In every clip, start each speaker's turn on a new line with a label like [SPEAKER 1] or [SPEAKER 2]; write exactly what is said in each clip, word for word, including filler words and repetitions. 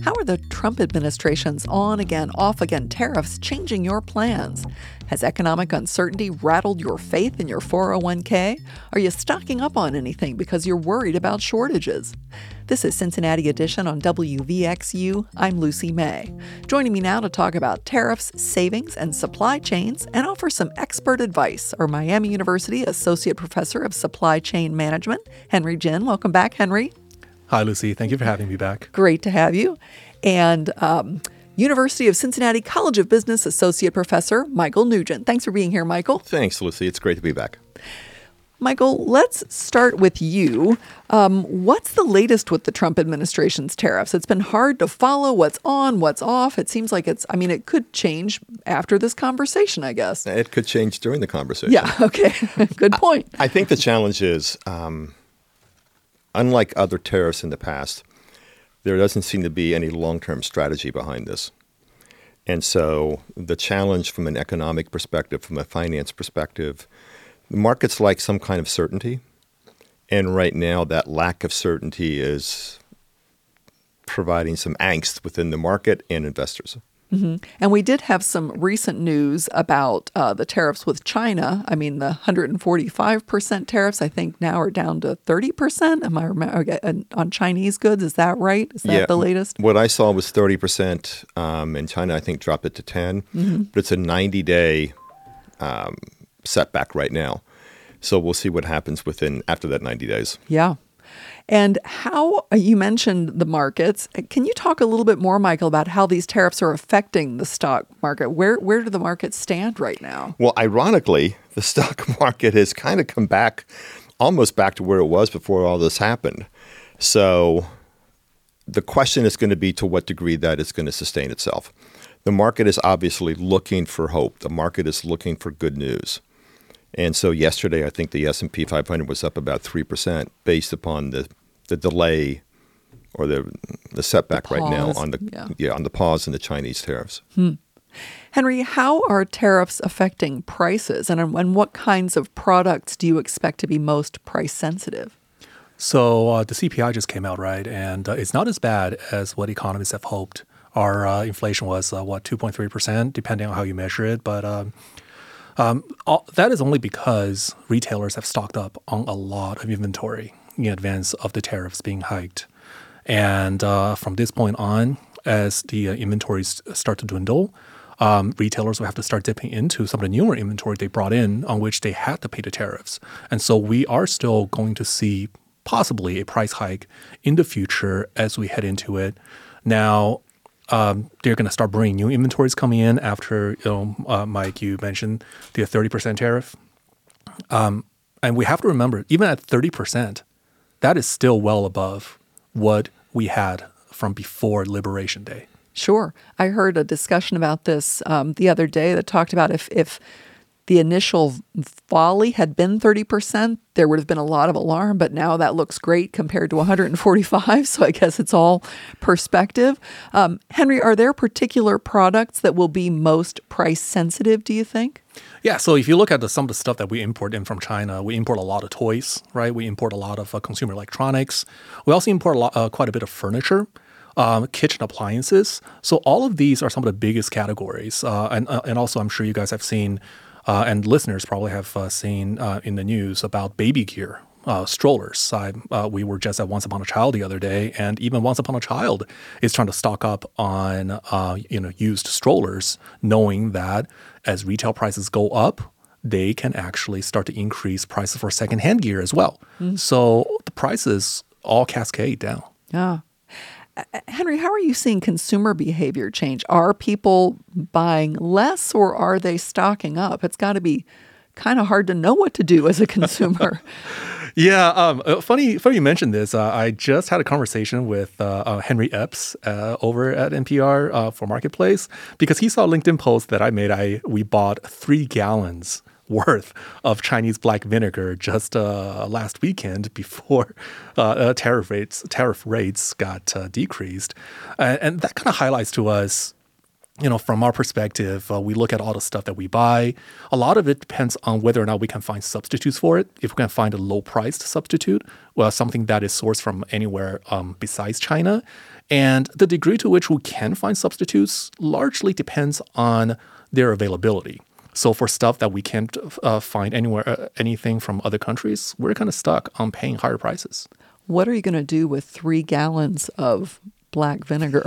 [SPEAKER 1] How are the Trump administration's on again, off again tariffs changing your plans? Has economic uncertainty rattled your faith in your four oh one k? Are you stocking up on anything because you're worried about shortages? This is Cincinnati Edition on W V X U. I'm Lucy May. Joining me now to talk about tariffs, savings, and supply chains and offer some expert advice are Miami University Associate Professor of Supply Chain Management, Henry Jin. Welcome back, Henry.
[SPEAKER 2] Hi, Lucy. Thank you for having me back.
[SPEAKER 1] Great to have you. And um, University of Cincinnati College of Business Associate Professor Michael Nugent. Thanks for being here, Michael.
[SPEAKER 3] Thanks, Lucy. It's great to be back.
[SPEAKER 1] Michael, let's start with you. Um, what's the latest with the Trump administration's tariffs? It's been hard to follow what's on, what's off. It seems like it's, I mean, it could change after this conversation, I guess.
[SPEAKER 3] It could change during the conversation.
[SPEAKER 1] Yeah, okay. Good point.
[SPEAKER 3] I, I think the challenge is, um, unlike other tariffs in the past, there doesn't seem to be any long-term strategy behind this. And so the challenge from an economic perspective, from a finance perspective, the markets like some kind of certainty. And right now, that lack of certainty is providing some angst within the market and investors.
[SPEAKER 1] Mm-hmm. And we did have some recent news about uh, the tariffs with China. I mean, the one hundred forty-five percent tariffs, I think now are down to thirty percent. Am I remember on Chinese goods? Is that right? Is that
[SPEAKER 3] yeah,
[SPEAKER 1] the latest?
[SPEAKER 3] What I saw was thirty percent. Um, and China, I think, dropped it to ten. Mm-hmm. But it's a ninety-day um, setback right now. So we'll see what happens within after that ninety days.
[SPEAKER 1] Yeah. And how, you mentioned the markets. Can you talk a little bit more, Michael, about how these tariffs are affecting the stock market? Where where do the markets stand right now?
[SPEAKER 3] Well, ironically, the stock market has kind of come back, almost back to where it was before all this happened. So the question is going to be to what degree that is going to sustain itself. The market is obviously looking for hope. The market is looking for good news. And so yesterday, I think the S and P five hundred was up about three percent based upon the, the delay or the the setback
[SPEAKER 1] the
[SPEAKER 3] right now on the
[SPEAKER 1] yeah.
[SPEAKER 3] yeah on the pause in the Chinese tariffs.
[SPEAKER 1] Hmm. Henry, how are tariffs affecting prices, and, and what kinds of products do you expect to be most price sensitive?
[SPEAKER 2] So uh, the C P I just came out, right? And uh, it's not as bad as what economists have hoped. Our uh, inflation was, uh, what, two point three percent, depending on how you measure it. But um, Um, all, that is only because retailers have stocked up on a lot of inventory in advance of the tariffs being hiked. And uh, from this point on, as the uh, inventories start to dwindle, um, retailers will have to start dipping into some of the newer inventory they brought in on which they had to pay the tariffs. And so we are still going to see possibly a price hike in the future as we head into it. Now, Um, they're going to start bringing new inventories coming in after, you know, uh, Mike, you mentioned the thirty percent tariff. Um, and we have to remember, even at thirty percent, that is still well above what we had from before Liberation Day.
[SPEAKER 1] Sure. I heard a discussion about this um, the other day that talked about if, if the initial volley had been thirty percent, there would have been a lot of alarm, but now that looks great compared to one hundred forty-five, so I guess it's all perspective. Um, Henry, are there particular products that will be most price sensitive, do you think?
[SPEAKER 2] Yeah, so if you look at the, some of the stuff that we import in from China, we import a lot of toys, right? We import a lot of uh, consumer electronics. We also import a lot, uh, quite a bit of furniture. Um, kitchen appliances. So all of these are some of the biggest categories. Uh, and, uh, and also, I'm sure you guys have seen Uh, and listeners probably have uh, seen uh, in the news about baby gear, uh, strollers. I, uh, we were just at Once Upon a Child the other day, and even Once Upon a Child is trying to stock up on uh, you know used strollers, knowing that as retail prices go up, they can actually start to increase prices for secondhand gear as well. Mm. So the prices all cascade down.
[SPEAKER 1] Yeah. Henry, how are you seeing consumer behavior change? Are people buying less or are they stocking up? It's got to be kind of hard to know what to do as a consumer.
[SPEAKER 2] Yeah, um, funny, funny you mentioned this. Uh, I just had a conversation with uh, uh, Henry Epps uh, over at N P R uh, for Marketplace because he saw a LinkedIn post that I made. I we bought three gallons worth of Chinese black vinegar just uh, last weekend before uh, uh, tariff rates tariff rates got uh, decreased, uh, and that kind of highlights to us you know, from our perspective, uh, we look at all the stuff that we buy. A lot of it depends on whether or not we can find substitutes for it. If we can find a low-priced substitute, well, something that is sourced from anywhere um, besides China. And the degree to which we can find substitutes largely depends on their availability. So for stuff that we can't uh, find anywhere, uh, anything from other countries, we're kind of stuck on paying higher prices.
[SPEAKER 1] What are you going to do with three gallons of black vinegar?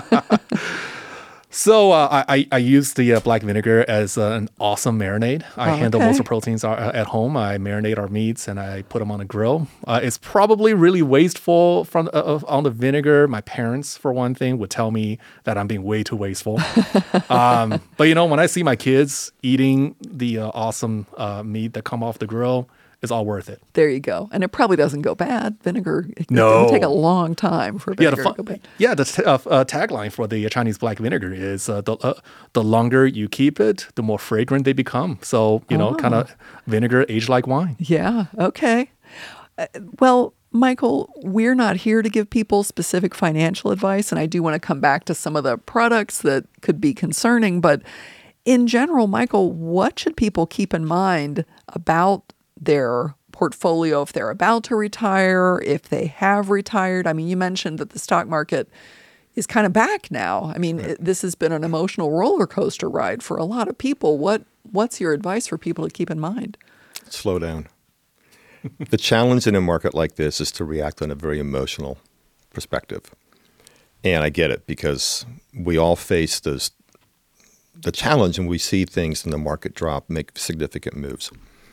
[SPEAKER 2] So uh, I, I use the uh, black vinegar as uh, an awesome marinade. I
[SPEAKER 1] Oh,
[SPEAKER 2] handle
[SPEAKER 1] okay.
[SPEAKER 2] most of the proteins are, uh, at home. I marinate our meats and I put them on a grill. Uh, it's probably really wasteful from uh, of- on the vinegar. My parents, for one thing, would tell me that I'm being way too wasteful. um, but you know, when I see my kids eating the uh, awesome uh, meat that come off the grill, it's all worth it.
[SPEAKER 1] There you go. And it probably doesn't go bad. Vinegar, it
[SPEAKER 2] No.
[SPEAKER 1] doesn't take a long time for
[SPEAKER 2] Yeah,
[SPEAKER 1] vinegar
[SPEAKER 2] the
[SPEAKER 1] to
[SPEAKER 2] fu-
[SPEAKER 1] go bad.
[SPEAKER 2] yeah. The t- uh, uh, tagline for the Chinese black vinegar is uh, the uh, the longer you keep it, the more fragrant they become. So you know,
[SPEAKER 1] Oh.
[SPEAKER 2] kind of vinegar aged like wine.
[SPEAKER 1] Yeah, okay. Uh, well, Michael, we're not here to give people specific financial advice, and I do want to come back to some of the products that could be concerning. But in general, Michael, what should people keep in mind about their portfolio if they're about to retire, if they have retired? I mean, you mentioned that the stock market is kind of back now. I mean, it, this has been an emotional roller coaster ride for a lot of people. What What's your advice for people to keep in mind?
[SPEAKER 3] Slow down. The challenge in a market like this is to react on a very emotional perspective. And I get it because we all face those, the challenge and we see things in the market drop, make significant moves.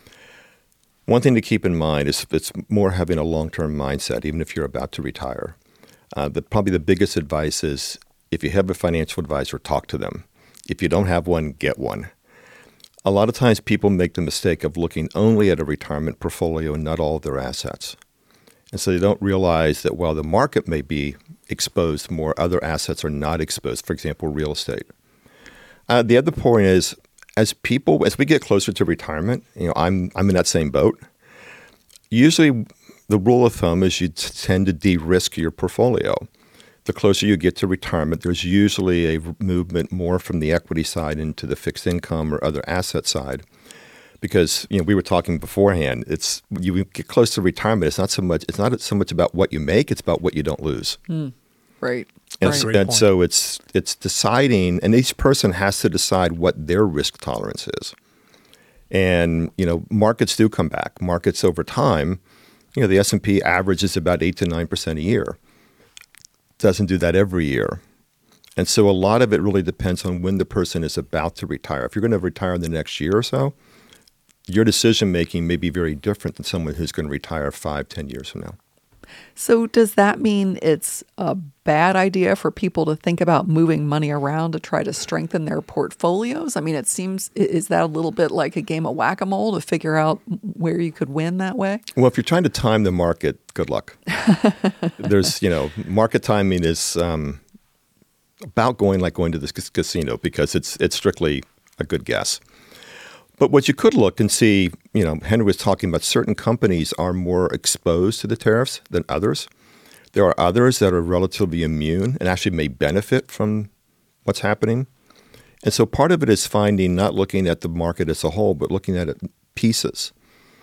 [SPEAKER 3] One thing to keep in mind is it's more having a long-term mindset, even if you're about to retire. Uh, the, probably the biggest advice is if you have a financial advisor, talk to them. If you don't have one, get one. A lot of times people make the mistake of looking only at a retirement portfolio and not all of their assets. And so they don't realize that while the market may be exposed more, other assets are not exposed, for example, real estate. Uh, the other point is, as people, as we get closer to retirement, you know, I'm I'm in that same boat. Usually the rule of thumb is you t- tend to de-risk your portfolio. The closer you get to retirement, there's usually a movement more from the equity side into the fixed income or other asset side. Because, you know, we were talking beforehand, it's you get close to retirement, it's not so much it's not so much about what you make, it's about what you don't lose.
[SPEAKER 1] Right.
[SPEAKER 3] And,
[SPEAKER 1] right.
[SPEAKER 3] so,
[SPEAKER 2] Great
[SPEAKER 3] and
[SPEAKER 2] point.
[SPEAKER 3] so it's it's deciding, and each person has to decide what their risk tolerance is. And you know, markets do come back. Markets over time, you know, the S and P averages about eight to nine percent a year. Doesn't do that every year, and so a lot of it really depends on when the person is about to retire. If you're going to retire in the next year or so, your decision making may be very different than someone who's going to retire five, ten years from now.
[SPEAKER 1] So does that mean it's a bad idea for people to think about moving money around to try to strengthen their portfolios? I mean, it seems, i- is that a little bit like a game of whack-a-mole to figure out where you could win that way?
[SPEAKER 3] Well, if you're trying to time the market, good luck. There's, you know, market timing is um, about going like going to the cas- casino because it's it's strictly a good guess. But what you could look and see, you know, Henry was talking about certain companies are more exposed to the tariffs than others. There are others that are relatively immune and actually may benefit from what's happening. And so part of it is finding, not looking at the market as a whole, but looking at it pieces.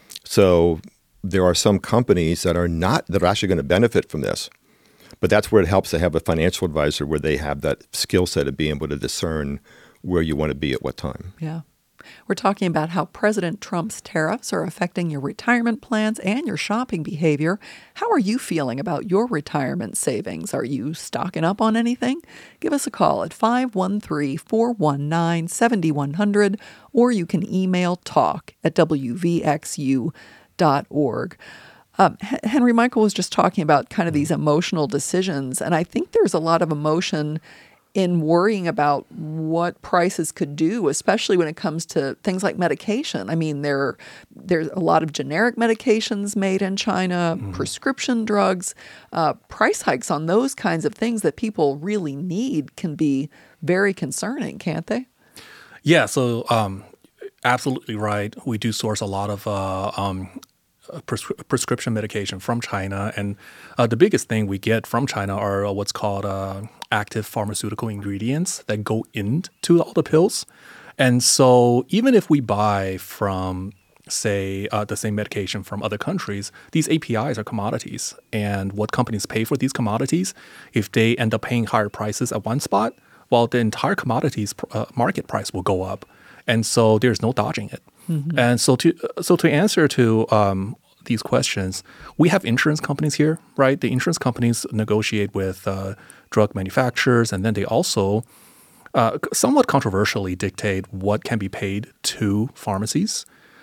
[SPEAKER 3] So there are some companies that are not, that are actually going to benefit from this. But that's where it helps to have a financial advisor where they have that skill set of being able to discern where you want to be at what time.
[SPEAKER 1] Yeah. We're talking about how President Trump's tariffs are affecting your retirement plans and your shopping behavior. How are you feeling about your retirement savings? Are you stocking up on anything? Give us a call at five one three, four one nine, seven one zero zero, or you can email talk at w v x u dot org. Um, H- Henry, Michael was just talking about kind of these emotional decisions, and I think there's a lot of emotion in worrying about what prices could do, especially when it comes to things like medication. I mean, there there's a lot of generic medications made in China, mm-hmm. prescription drugs. Uh, price hikes on those kinds of things that people really need can be very concerning, can't they?
[SPEAKER 2] Yeah, so um, absolutely right. We do source a lot of uh, um, pres- prescription medication from China. And uh, the biggest thing we get from China are uh, what's called uh, active pharmaceutical ingredients that go into all the pills. And so even if we buy from, say, uh, the same medication from other countries, these A P Is are commodities. And what companies pay for these commodities, if they end up paying higher prices at one spot, well, the entire commodities uh, market price will go up. And so there's no dodging it. Mm-hmm. And so to so to answer to um, these questions, we have insurance companies here, right? The insurance companies negotiate with uh, drug manufacturers, and then they also uh, somewhat controversially dictate what can be paid to pharmacies.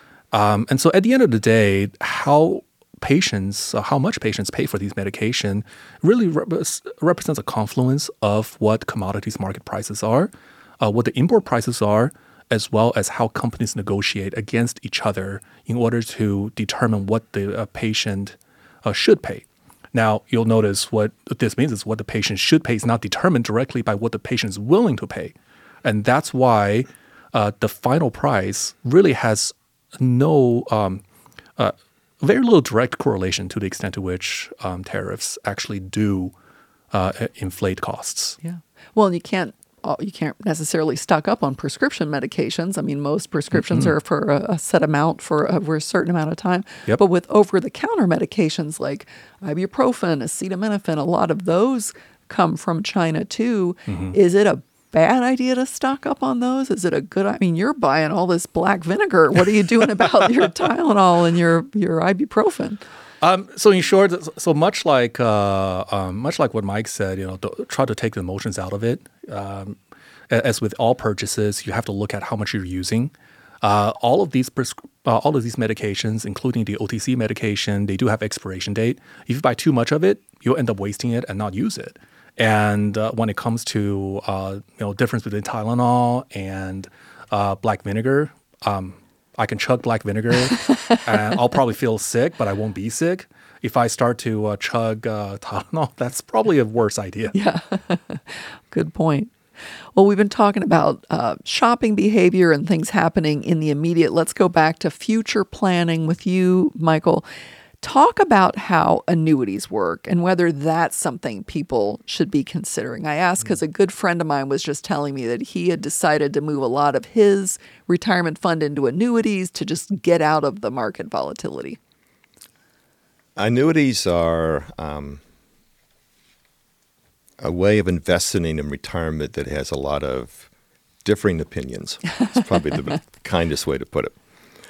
[SPEAKER 2] Um, and so at the end of the day, how patients, uh, how much patients pay for these medication really rep- represents a confluence of what commodities market prices are, uh, what the import prices are, as well as how companies negotiate against each other in order to determine what the uh, patient uh, should pay. Now, you'll notice what this means is what the patient should pay is not determined directly by what the patient is willing to pay. And that's why uh, the final price really has no, um, uh, very little direct correlation to the extent to which um, tariffs actually do uh, inflate costs.
[SPEAKER 1] Yeah. Well, and you can't you can't necessarily stock up on prescription medications. I mean, most prescriptions mm-hmm. are for a, a set amount for over a certain amount of time.
[SPEAKER 2] Yep.
[SPEAKER 1] But with over-the-counter medications like ibuprofen, acetaminophen, a lot of those come from China too. Mm-hmm. Is it a bad idea to stock up on those? Is it a good, I mean, you're buying all this black vinegar. What are you doing about your Tylenol and your, your ibuprofen?
[SPEAKER 2] Um, so in short, so much like uh, um, much like what Mike said, you know, to try to take the emotions out of it. Um, as with all purchases, you have to look at how much you're using. Uh, all of these pres- uh, all of these medications, including the O T C medication, they do have expiration date. If you buy too much of it, you'll end up wasting it and not use it. And uh, when it comes to uh, you know difference between Tylenol and uh, black vinegar. Um, I can chug black vinegar and I'll probably feel sick, but I won't be sick. If I start to uh, chug uh, Tylenol, that's probably a worse idea.
[SPEAKER 1] Yeah, good point. Well, we've been talking about uh, shopping behavior and things happening in the immediate. Let's go back to future planning with you, Michael. Talk about how annuities work and whether that's something people should be considering. I ask because a good friend of mine was just telling me that he had decided to move a lot of his retirement fund into annuities to just get out of the market volatility.
[SPEAKER 3] Annuities are um, a way of investing in retirement that has a lot of differing opinions. It's probably the kindest way to put it.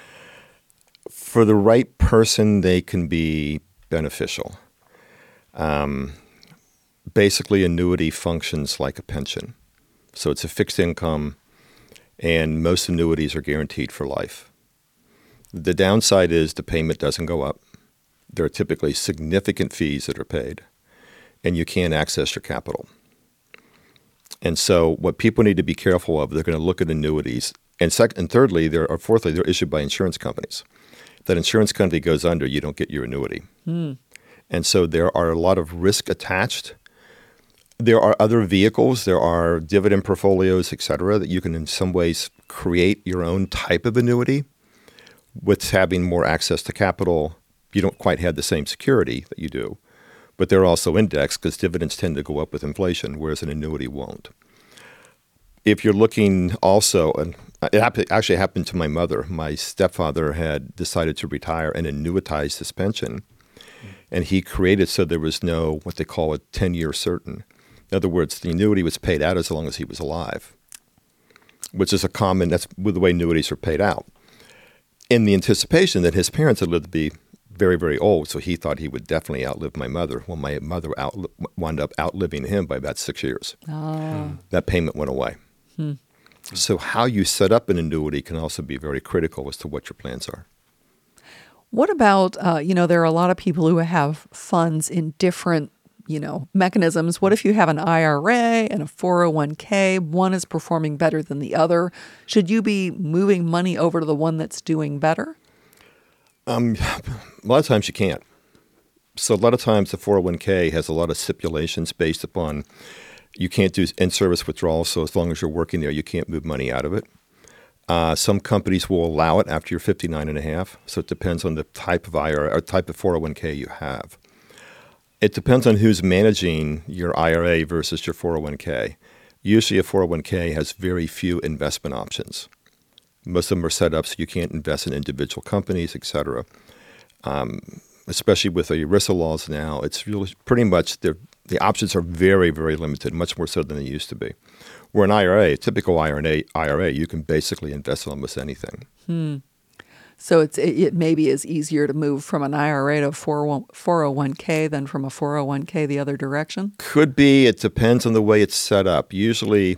[SPEAKER 3] For the right person, they can be beneficial. Um, basically, annuity functions like a pension. So it's a fixed income, and most annuities are guaranteed for life. The downside is the payment doesn't go up. There are typically significant fees that are paid, and you can't access your capital. And so what people need to be careful of, they're going to look at annuities. And, sec- and thirdly, they're, or fourthly, they're issued by insurance companies. That insurance company goes under, you don't get your annuity. Mm. And so there are a lot of risk attached. There are other vehicles, there are dividend portfolios, et cetera, that you can in some ways create your own type of annuity with having more access to capital. You don't quite have the same security that you do, but they're also indexed because dividends tend to go up with inflation, whereas an annuity won't. If you're looking also, and it actually happened to my mother. My stepfather had decided to retire and annuitize his pension, and he created so there was no, what they call a ten-year certain. In other words, the annuity was paid out as long as he was alive, which is a common, that's the way annuities are paid out, in the anticipation that his parents had lived to be very, very old, so he thought he would definitely outlive my mother. Well, my mother out, wound up outliving him by about six years. Oh. That payment went away. Hmm. So how you set up an annuity can also be very critical as to what your plans are.
[SPEAKER 1] What about, uh, you know, there are a lot of people who have funds in different, you know, mechanisms. What if you have an I R A and a four oh one k? One is performing better than the other. Should you be moving money over to the one that's doing better?
[SPEAKER 3] Um, a lot of times you can't. So a lot of times the four oh one k has a lot of stipulations based upon you can't do in-service withdrawals, so as long as you're working there, you can't move money out of it. Uh, some companies will allow it after you're fifty-nine and a half. So it depends on the type of I R A or type of four oh one k you have. It depends on who's managing your I R A versus your four oh one k. Usually a four oh one k has very few investment options. Most of them are set up so you can't invest in individual companies, et cetera. Um, especially with the ERISA laws now, it's really pretty much the the options are very, very limited, much more so than they used to be. Where an I R A, a typical I R A, I R A, you can basically invest in almost anything.
[SPEAKER 1] Hmm. So it's it, it maybe is easier to move from an I R A to a four oh one k than from a four oh one k the other direction?
[SPEAKER 3] Could be. It depends on the way it's set up. Usually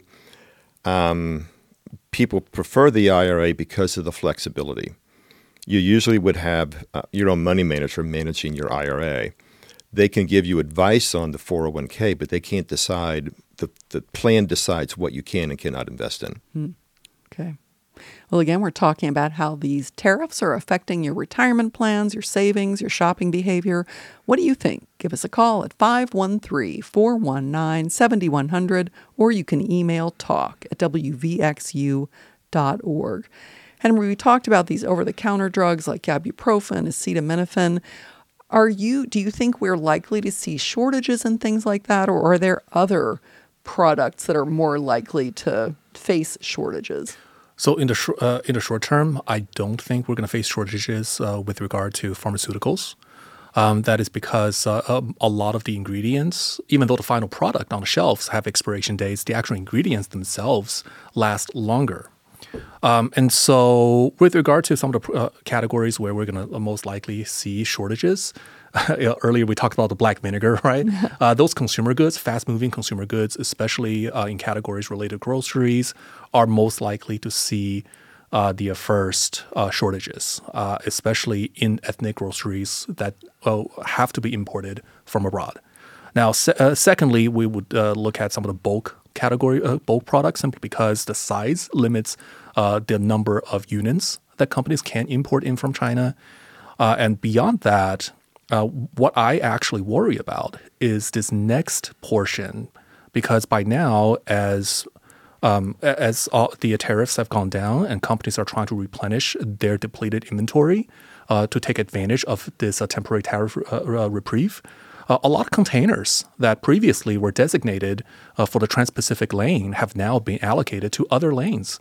[SPEAKER 3] um, people prefer the I R A because of the flexibility. You usually would have uh, your own money manager managing your I R A. They can give you advice on the four oh one k, but they can't decide. The, the plan decides what you can and cannot invest in.
[SPEAKER 1] Hmm. Okay. Well, again, we're talking about how these tariffs are affecting your retirement plans, your savings, your shopping behavior. What do you think? Give us a call at five one three, four one nine, seven one zero zero, or you can email talk at w v x u dot org. Henry, we talked about these over-the-counter drugs like ibuprofen, acetaminophen. Are you? Do you think we're likely to see shortages and things like that, or are there other products that are more likely to face shortages?
[SPEAKER 2] So in the sh- uh, in the short term, I don't think we're going to face shortages uh, with regard to pharmaceuticals. Um, that is because uh, um, a lot of the ingredients, even though the final product on the shelves have expiration dates, the actual ingredients themselves last longer. Um, and so with regard to some of the uh, categories where we're going to most likely see shortages, earlier we talked about the black vinegar, right? uh, those consumer goods, fast-moving consumer goods, especially uh, in categories related to groceries, are most likely to see uh, the first uh, shortages, uh, especially in ethnic groceries that uh, have to be imported from abroad. Now, se- uh, secondly, we would uh, look at some of the bulk category, uh, bulk products, simply because the size limits uh, the number of units that companies can import in from China. Uh, and beyond that, uh, what I actually worry about is this next portion, because by now, as um, as all the tariffs have gone down and companies are trying to replenish their depleted inventory uh, to take advantage of this uh, temporary tariff uh, uh, reprieve, Uh, a lot of containers that previously were designated uh, for the Trans-Pacific lane have now been allocated to other lanes.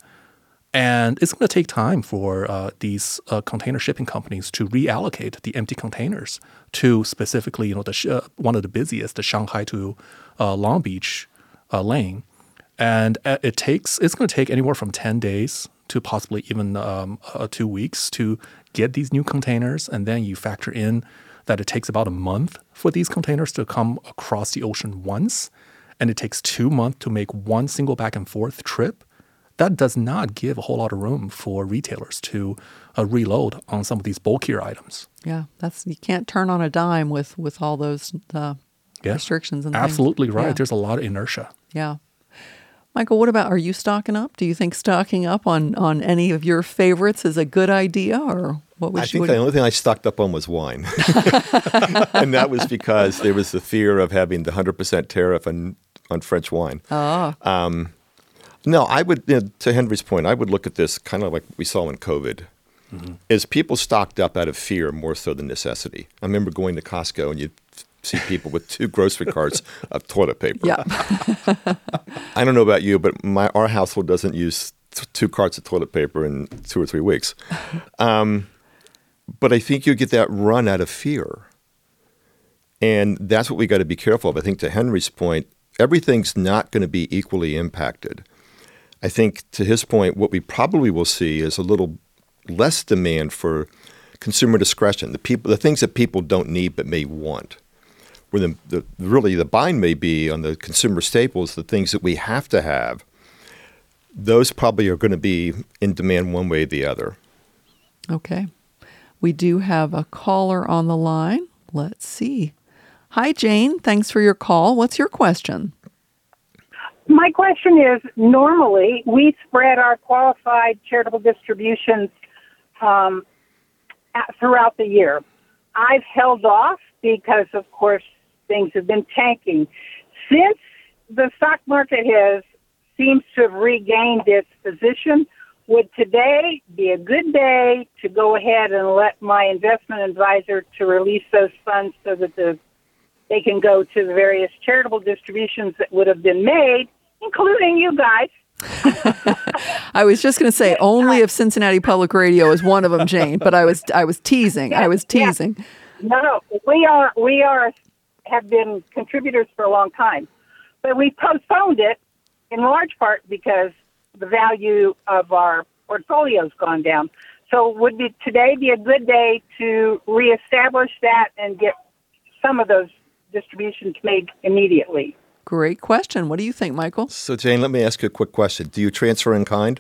[SPEAKER 2] And it's going to take time for uh, these uh, container shipping companies to reallocate the empty containers to specifically, you know, the sh- uh, one of the busiest, the Shanghai to uh, Long Beach uh, lane. And uh, it takes it's going to take anywhere from ten days to possibly even um, uh, two weeks to get these new containers. And then you factor in that it takes about a month for these containers to come across the ocean once, and it takes two months to make one single back and forth trip. That does not give a whole lot of room for retailers to uh, reload on some of these bulkier items.
[SPEAKER 1] Yeah, that's you can't turn on a dime with, with all those uh,
[SPEAKER 2] yeah,
[SPEAKER 1] restrictions and
[SPEAKER 2] absolutely
[SPEAKER 1] things.
[SPEAKER 2] right.
[SPEAKER 1] Yeah.
[SPEAKER 2] There's a lot of inertia.
[SPEAKER 1] Yeah. Michael, what about, are you stocking up? Do you think stocking up on, on any of your favorites is a good idea, or what would
[SPEAKER 3] I
[SPEAKER 1] you?
[SPEAKER 3] think the only thing I stocked up on was wine. And that was because there was the fear of having the one hundred percent tariff on, on French wine.
[SPEAKER 1] Oh.
[SPEAKER 3] Um, no, I would, you know, to Henry's point, I would look at this kind of like we saw in COVID. Mm-hmm. Is people stocked up out of fear more so than necessity. I remember going to Costco and you'd see people with two grocery carts of toilet paper.
[SPEAKER 1] Yeah.
[SPEAKER 3] I don't know about you, but my our household doesn't use t- two carts of toilet paper in two or three weeks. Um, but I think you get that run out of fear. And that's what we got to be careful of. I think to Henry's point, everything's not going to be equally impacted. I think to his point, what we probably will see is a little less demand for consumer discretion, the people, the things that people don't need but may want. Where the, the really the bind may be on the consumer staples, the things that we have to have, those probably are going to be in demand one way or the other.
[SPEAKER 1] Okay. We do have a caller on the line. Let's see. Hi, Jane. Thanks for your call. What's your question?
[SPEAKER 4] My question is, normally we spread our qualified charitable distributions um, at, throughout the year. I've held off because, of course, things have been tanking. Since the stock market has seems to have regained its position, would today be a good day to go ahead and let my investment advisor to release those funds so that the they can go to the various charitable distributions that would have been made, including you guys?
[SPEAKER 1] I was just going to say only if Cincinnati Public Radio is one of them, Jane. But I was I was teasing.
[SPEAKER 4] Yeah,
[SPEAKER 1] I was teasing.
[SPEAKER 4] Yeah. No, no, we are we are have been contributors for a long time, but we postponed it in large part because the value of our portfolio's gone down. So would be, today be a good day to reestablish that and get some of those distributions made immediately?
[SPEAKER 1] Great question. What do you think, Michael?
[SPEAKER 3] So, Jane, let me ask you a quick question. Do you transfer in kind?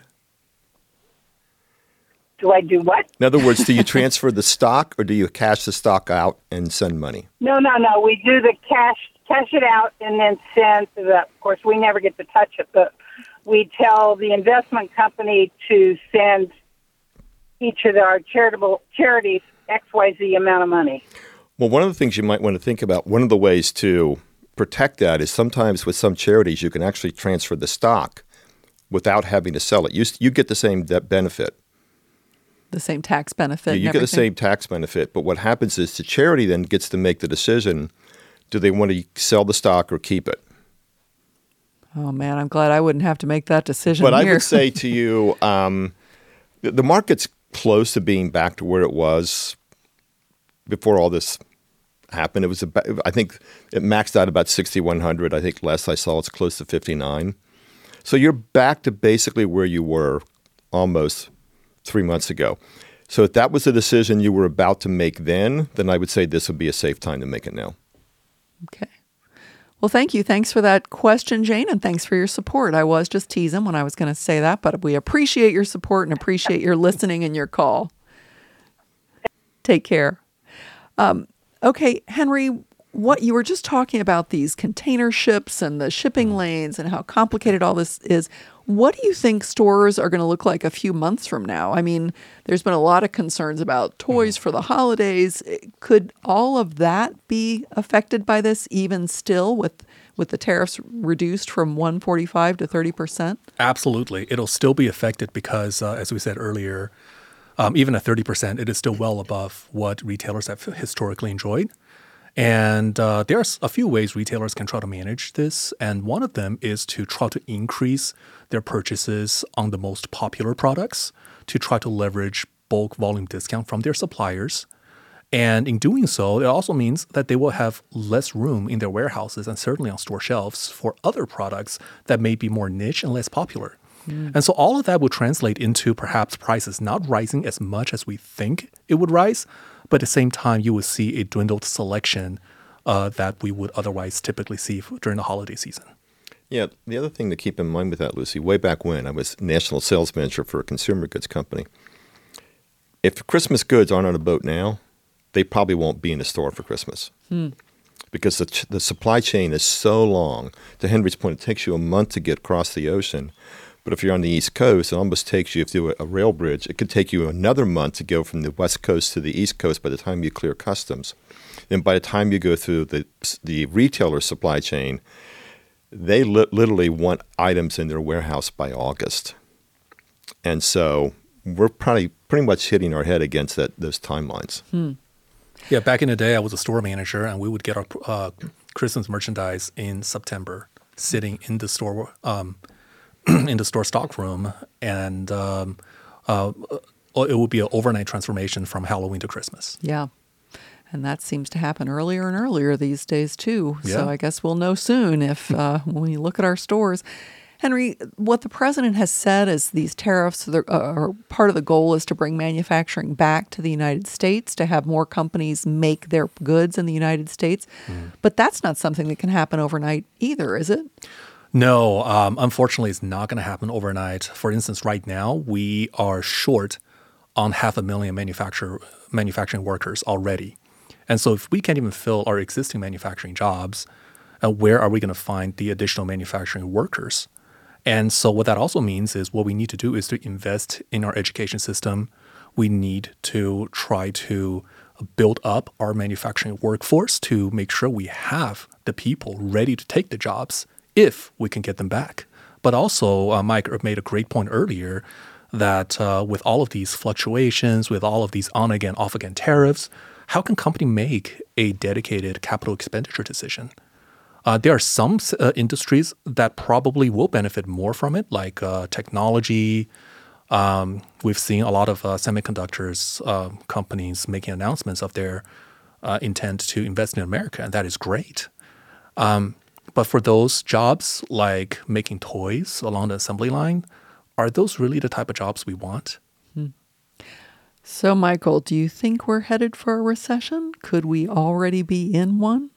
[SPEAKER 4] Do I do what?
[SPEAKER 3] In other words, do you transfer the stock or do you cash the stock out and send money?
[SPEAKER 4] No, no, no. We do the cash, cash it out and then send the, of course, we never get to touch it, but we tell the investment company to send each of our charitable charities X Y Z amount of money.
[SPEAKER 3] Well, one of the things you might want to think about, one of the ways to protect that is sometimes with some charities you can actually transfer the stock without having to sell it. You, you get the same de- benefit.
[SPEAKER 1] The same tax benefit.
[SPEAKER 3] Yeah, you
[SPEAKER 1] and
[SPEAKER 3] get the
[SPEAKER 1] everything.
[SPEAKER 3] same tax benefit, but what happens is the charity then gets to make the decision, do they want to sell the stock or keep it?
[SPEAKER 1] Oh, man, I'm glad I wouldn't have to make that decision
[SPEAKER 3] But
[SPEAKER 1] here.
[SPEAKER 3] I would say to you, um, the, the market's close to being back to where it was before all this happened. It was about, I think it maxed out about sixty-one hundred. I think last I saw it's close to fifty-nine. So you're back to basically where you were almost three months ago. So if that was a decision you were about to make then, then I would say this would be a safe time to make it now.
[SPEAKER 1] Okay. Well, thank you. Thanks for that question, Jane, and thanks for your support. I was just teasing when I was going to say that, but we appreciate your support and appreciate your listening and your call. Take care. Um, okay, Henry, what you were just talking about these container ships and the shipping lanes and how complicated all this is. What do you think stores are going to look like a few months from now? I mean, there's been a lot of concerns about toys for the holidays. Could all of that be affected by this even still with, with the tariffs reduced from one forty-five to thirty percent?
[SPEAKER 2] Absolutely. It'll still be affected because, uh, as we said earlier, um, even at thirty percent, it is still well above what retailers have historically enjoyed. And uh, there's a few ways retailers can try to manage this. And one of them is to try to increase their purchases on the most popular products to try to leverage bulk volume discount from their suppliers. And in doing so, it also means that they will have less room in their warehouses and certainly on store shelves for other products that may be more niche and less popular. Mm. And so all of that will translate into perhaps prices not rising as much as we think it would rise, but at the same time, you would see a dwindled selection uh, that we would otherwise typically see during the holiday season.
[SPEAKER 3] Yeah, the other thing to keep in mind with that, Lucy, way back when I was national sales manager for a consumer goods company, if Christmas goods aren't on a boat now, they probably won't be in the store for Christmas. Hmm. Because the, ch- the supply chain is so long. To Henry's point, it takes you a month to get across the ocean. But if you're on the East Coast, it almost takes you, if you do a, a rail bridge, it could take you another month to go from the West Coast to the East Coast by the time you clear customs. And by the time you go through the the retailer supply chain, they li- literally want items in their warehouse by August. And so we're probably pretty much hitting our head against that those timelines.
[SPEAKER 1] Hmm.
[SPEAKER 2] Yeah, back in the day, I was a store manager, and we would get our uh, Christmas merchandise in September, sitting in the store um in the store stock room, and um, uh, it would be an overnight transformation from Halloween to Christmas.
[SPEAKER 1] Yeah. And that seems to happen earlier and earlier these days, too.
[SPEAKER 2] Yeah.
[SPEAKER 1] So I guess we'll know soon if uh, when we look at our stores. Henry, what the president has said is these tariffs are, are part of the goal is to bring manufacturing back to the United States, to have more companies make their goods in the United States. Mm. But that's not something that can happen overnight either, is it?
[SPEAKER 2] No, um, unfortunately, it's not going to happen overnight. For instance, right now, we are short on half a million manufacturer, manufacturing workers already. And so if we can't even fill our existing manufacturing jobs, uh, where are we going to find the additional manufacturing workers? And so what that also means is what we need to do is to invest in our education system. We need to try to build up our manufacturing workforce to make sure we have the people ready to take the jobs if we can get them back. But also, uh, Mike made a great point earlier that uh, with all of these fluctuations, with all of these on-again, off-again tariffs, how can company make a dedicated capital expenditure decision? Uh, there are some uh, industries that probably will benefit more from it, like uh, technology. Um, we've seen a lot of uh, semiconductors uh, companies making announcements of their uh, intent to invest in America, and that is great. Um, but for those jobs like making toys along the assembly line, are those really the type of jobs we want?
[SPEAKER 1] Hmm. So, Michael, do you think we're headed for a recession? Could we already be in one?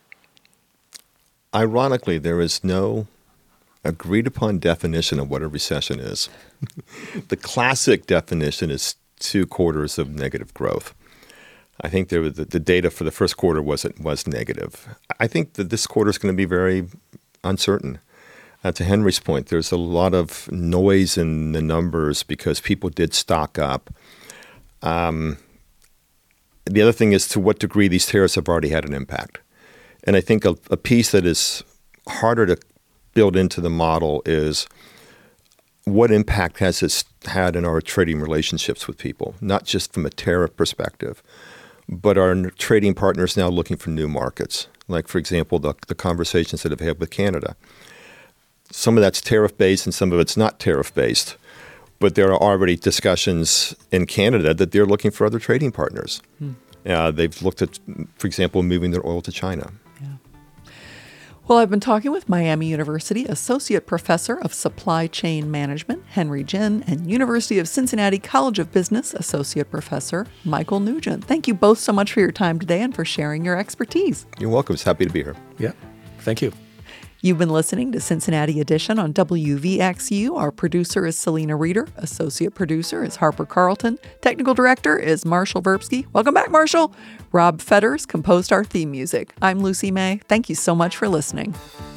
[SPEAKER 3] Ironically, there is no agreed upon definition of what a recession is. The classic definition is two quarters of negative growth. I think there was the, the data for the first quarter was was negative. I think that this quarter is going to be very uncertain. Uh, to Henry's point, there's a lot of noise in the numbers because people did stock up. Um, the other thing is to what degree these tariffs have already had an impact. And I think a, a piece that is harder to build into the model is what impact has this had in our trading relationships with people, not just from a tariff perspective, but our trading partners now looking for new markets. Like, for example, the, the conversations that I've had with Canada. Some of that's tariff-based and some of it's not tariff-based. But there are already discussions in Canada that they're looking for other trading partners. Hmm. Uh, they've looked at, for example, moving their oil to China.
[SPEAKER 1] Well, I've been talking with Miami University Associate Professor of Supply Chain Management, Henry Jin, and University of Cincinnati College of Business Associate Professor Michael Nugent. Thank you both so much for your time today and for sharing your expertise.
[SPEAKER 3] You're welcome. It's happy to be here.
[SPEAKER 2] Yeah. Thank you.
[SPEAKER 1] You've been listening to Cincinnati Edition on W V X U. Our producer is Selena Reeder. Associate producer is Harper Carlton. Technical director is Marshall Verbsky. Welcome back, Marshall. Rob Fetters composed our theme music. I'm Lucy May. Thank you so much for listening.